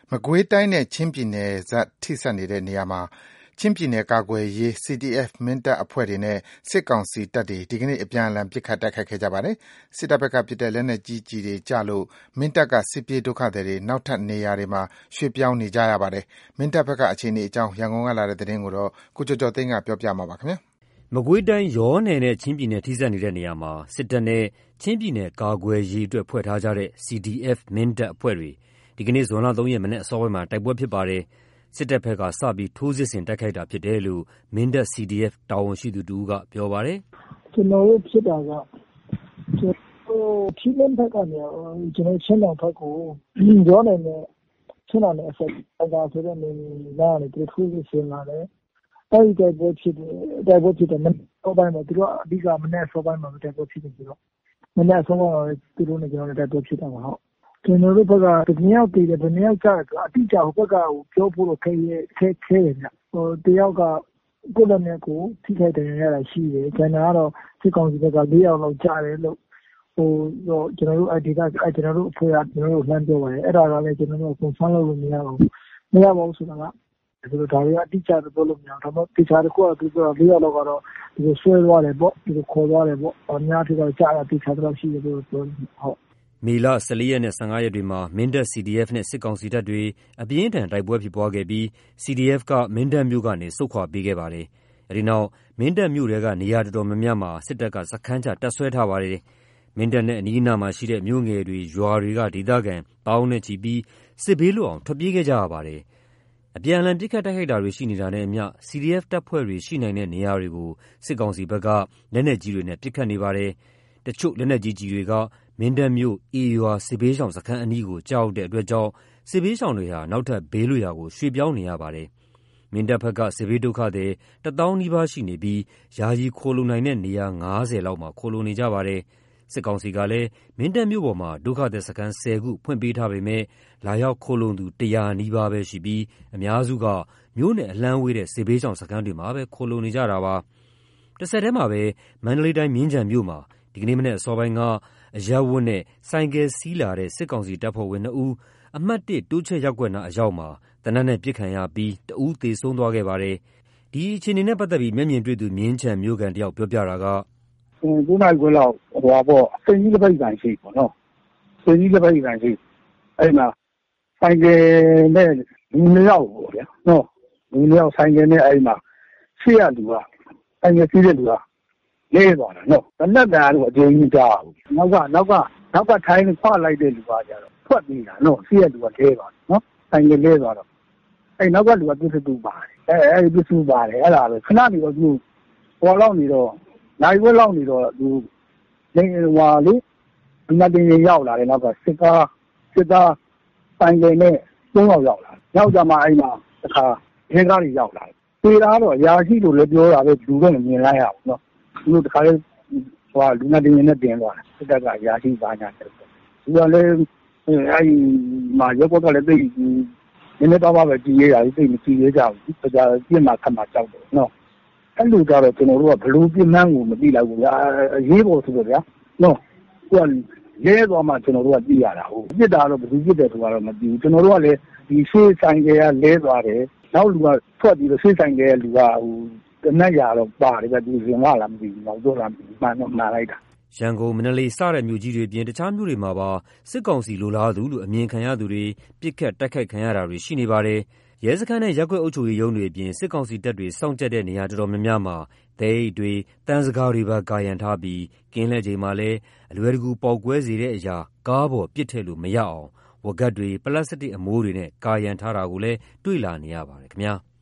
မကွေးတိုင်းနဲ့ချင်းပြည်နယ်ထိစပ်နေတဲ့နေရာမှာချင်းပြည်နယ်ကာကွယ်ရေး CDF မင်းတပ်အဖွဲ့တွေနဲ့စစ်ကောင်စီတပ်တွေဒီကနေ့အပြန်အလှန်ပစ်ခတ်တိုက်ခိုက်ခဲ့ကြပါတယ်။စစ်တပ်ဘက်ကပစ်တဲ့လက်နက်ကြီးကျည်တွေကျလို့မင်းတပ်ကစစ်ပြေးဒုက္ခသည်တွေနောက်ထပ်နေရာတွေမှာရွှေ့ပြောင်းနေကြရပါတယ်။မင်းတပ်ဘက်ကအခြေအနေအကြောင်းရန်ကုန်ကလာတဲ့သတင်းကိုကိုကျော်ကျော်သိန်းကပြောပြပါမယ်။မကွေးတိုင်းယောနယ်နဲ့ချင်းပြည်နယ်ထိစပ်နေတဲ့နေရာမှာစစ်တပ်နဲ့ချင်းပြည်နယ်ကာကွယ်ရေးအတွက်ဖွဲ့ထားကြတဲ့ CDF မင်းတပ်အဖွဲ့တွေဒီကနေ့ဇွန်လ 3 ရက်မနေ့အစောပိုင်းမှာတိုက်ပွဲဖြစ်ပါတယ်။စစ်တပ်ဘက်ကစပြီးထိုးစစ်ဆင်တိုက်ခိုက်တာဖြစ်တယ်လို့မင်းတပ် CDF တာဝန်ရှိသူတဦးကပြောပါတယ်။ကျွန်တော်တို့ဖြစ်တာကထီးလင်းဘက်ကနေကျွန်တော်ချင်းတောင်ဘက်ကိုယောနယ်နဲ့ချင်းတောင်နဲ့အဆက်အတာဆိုတဲ့နေရာကနေသူထိုးစစ်ဆင်လာတယ်။အဲဒီတိုက်ပွဲဖြစ်တယ်မနေ့အစောပိုင်းမှာသူတို့အဓိကမနေ့အစောပိုင်းမှာတိုက်ပွဲဖြစ်တယ်ဆိုတော့မနေ့အစောပိုင်းမှာသူတို့နဲ့ကျွန်တော်တို့တိုက်ပွဲဖြစ်တာပါဟုတ်ကျွန်တော်တို့ဘက်ကတနည်းရောက်တည်တယ်တနည်းရောက်ကြတယ်အတိအကျဟိုဘက်ကပြောဖို့တော့ခဲတယ်ဗျတယောက်ကကိုယ်လည်းနဲ့ကိုထိခိုက်တယ်ရတာရှိတယ်ကျွန်တော်ကတော့စစ်ကောင်စီဘက်က4ယောက်လောက်ကြားတယ်လို့ကျွန်တော်တို့အဒီကကျွန်တော်တို့အဖွဲ့ကကျွန်တော်တို့လှမ်းပြောပါတယ်အဲ့ဒါကလည်းကျွန်တော်တို့ကွန်ဆန်းလုပ်လို့မရပါဘူးဆိုတာကဆိုတော့ဒါတွေအတိအကျတော့ပြောလို့မရဘူးဒါပေမဲ့တိကျတခုကသူက4ယောက်လောက်ကတော့ဒီဆွဲသွားတယ်ပေါ့ဒီခေါ်သွားတယ်ပေါ့အများကြီးတော့ကြားရတိကျတော့ရှိတယ်လို့ပြောဟုတ်မေလ 14 ရက်နဲ့15 ရက်တွေမှာမင်းတပ် CDF နဲ့စစ်ကောင်စီတပ်တွေအပြင်းထန်တိုက်ပွဲဖြစ်ပွားခဲ့ပြီး CDF ကမင်းတပ်မြို့ကနေဆုတ်ခွာပေးခဲ့ပါတယ်။အဲဒီနောက်မင်းတပ်မြို့ထဲကနေရာတော်တော်များများမှာစစ်တပ်ကစခန်းချတပ်ဆွဲထားပါတယ်။မင်းတပ်နဲ့အနီးအနားမှာရှိတဲ့မြို့ငယ်တွေရွာတွေကဒေသခံပေါင်းနဲ့ချီပြီးစစ်ဘေးလွတ်အောင်ထွက်ပြေးခဲ့ကြရပါတယ်။အပြန်အလှန်ပစ်ခတ်တိုက်ခိုက်တာတွေရှိနေတာနဲ့အမျှ CDF တပ်ဖွဲ့တွေရှိနိုင်တဲ့နေရာတွေကိုစစ်ကောင်စီဘက်ကလက်နက်ကြီးတွေနဲ့ပစ်ခတ်နေပါတယ်။တချို့လက်နက်ကြီးတွေကမင်းတပ်မြို့အေရွာစစ်ဘေးရှောင်စခန်းအနီးကိုကြောက်တဲ့အတွက်ကြောင့်စစ်ဘေးရှောင်တွေဟာနောက်ထပ်ဘေးလွတ်ရာကိုရွှေ့ပြောင်းနေရပါတယ်။မင်းတပ်ဘက်ကစစ်ဘေးဒုက္ခသည်1000 နီးပါးရှိနေပြီးယာယီခိုလုံနိုင်တဲ့နေရာ50လောက်မှာခိုလုံနေကြပါတယ်။စစ်ကောင်စီကလည်းမင်းတပ်မြို့ပေါ်မှာဒုက္ခသည်စခန်း10ခုဖွင့်ပေးထားပေမဲ့လာရောက်ခိုလုံသူ100နီးပါးပဲရှိပြီးအများစုကမြို့နယ်အလှမ်းဝေးတဲ့စစ်ဘေးရှောင်စခန်းတွေမှာပဲခိုလုံနေကြတာပါ။တစ်ဆက်တည်းမှာပဲမန္တလေးတိုင်းမြင်းခြံမြို့မှာဒီကနေ့မနေ့အစောပိုင်းကအရပ်ဝတ်နဲ့ဆိုင်ကယ်စီးလာတဲ့စစ်ကောင်စီတပ်ဖွဲ့ဝင်2ဦးအမှတ်1တိုးချက်ရပ်ကွက်နားအရောက်မှာတနက်နဲ့ပစ်ခံရပြီးတဦးသေဆုံးသွားခဲ့ပါတယ်။ဒီအခြေအနေနဲ့ပတ်သက်ပြီးမျက်မြင်တွေ့သူမြင်းခြံမြို့ကန်တယောက်ပြောပြတာက 9နာရီခွဲလောက်စိန်ကြီးလက်ဖက်ဆိုင်ရှိပေါ့နော်စိန်ကြီးလက်ဖက်ဆိုင်ရှိအဲ့မှာဆိုင်ကယ်နဲ့လူ2ယောက်ပေါ့ဗျာနော်လူ2ယောက်ဆိုင်ကယ်နဲ့အဲ့မှာရှေ့ရလူကဆိုင်ကယ်စီးတဲ့လူကလဲသွားတာနော်တနက်တန်ကတော့အကျဉ်းကြီးကြားဘူးနောက်ကထိုင်းခွာလိုက်တဲ့လူကကြတော့ထွက်ပြေးတာနော်စီးရလူကလဲသွားနော်ဆိုင်ကလဲသွားတော့အဲ့နောက်ကလူကပြစ်စုပါတယ်အဲ့ပြစ်စုပါတယ်အဲ့ဒါပဲခဏနေတော့သူပေါ်လောက်နေတော့နိုင်ဝက်လောက်နေတော့သူလေဒီမှာတင်ရောက်လာတယ်နောက်ကစစ်သားဆိုင်ကနဲ့3ယောက်ရောက်လာရောက်ကြမှာအဲ့မှာတခါရင်းကားတွေရောက်လာပြေးတာတော့အရာရှိလို့လည်းပြောတာပဲလူတော့မြင်လိုက်ရအောင်နော်သူတို့တခါလေးလူနာတင်နဲ့တင်သွားတယ်စစ်တပ်ကအရာရှိပါညာတယ်သူကလည်းအဲ့မှာရုပ်ဘက်ကလည်းသိနည်းနည်းတော့ပဲကြည်ရတာသိမကြည်ရကြဘူးကြာပြစ်မှာခတ်မှာကြောက်တယ်နော်အဲ့လိုကြတော့ကျွန်တော်တို့ကဘလို့ပြင်းမှန်းကိုမသိလိုက်ဘူးဗျာအရေးပေါ်ဆိုတော့ဗျာနော်သူကလဲသွားမှကျွန်တော်တို့ကသိရတာဟုတ်ပြစ်တာတော့ဘယ်သူပြစ်တယ်ဆိုတာတော့မသိဘူးကျွန်တော်တို့ကလည်းဒီရှေးဆိုင်ကလဲသွားတယ်နောက်လူကထွက်ပြီးတော့ရှေးဆိုင်ကလူကတနက်ရတော့ပါတယ်ဗျသူရင်ဝလာမသိဘူးတော့လာမှန်လိုက်တာရန်ကုန်မန္တလေးစတဲ့မြို့ကြီးတွေပြင်တခြားမြို့တွေမှာပါစစ်ကောင်စီလိုလားသူလို့အမြင်ခံရသူတွေပြစ်ခတ်တိုက်ခိုက်ခံရတာတွေရှိနေပါတယ်ရဲစခန်းနဲ့ရပ်ကွက်အုပ်ချုပ်ရေးရုံးတွေအပြင်စစ်ကောင်စီတပ်တွေစောင့်ကြပ်တဲ့နေရာတော်တော်များများမှာသဲအိတ်တွေတန်းစကားတွေပါကာရန်ထားပြီးကင်းလှည့်ချိန်မှာလည်းအလွယ်တကူပေါက်ကွဲစေတဲ့အရာကားပေါ်ပစ်ထည့်လို့မရအောင်ဝက်ဂတ်တွေပလတ်စတစ်အမိုးတွေနဲ့ကာရန်ထားတာကိုလည်းတွေ့လာနေရပါတယ်ခင်ဗျာ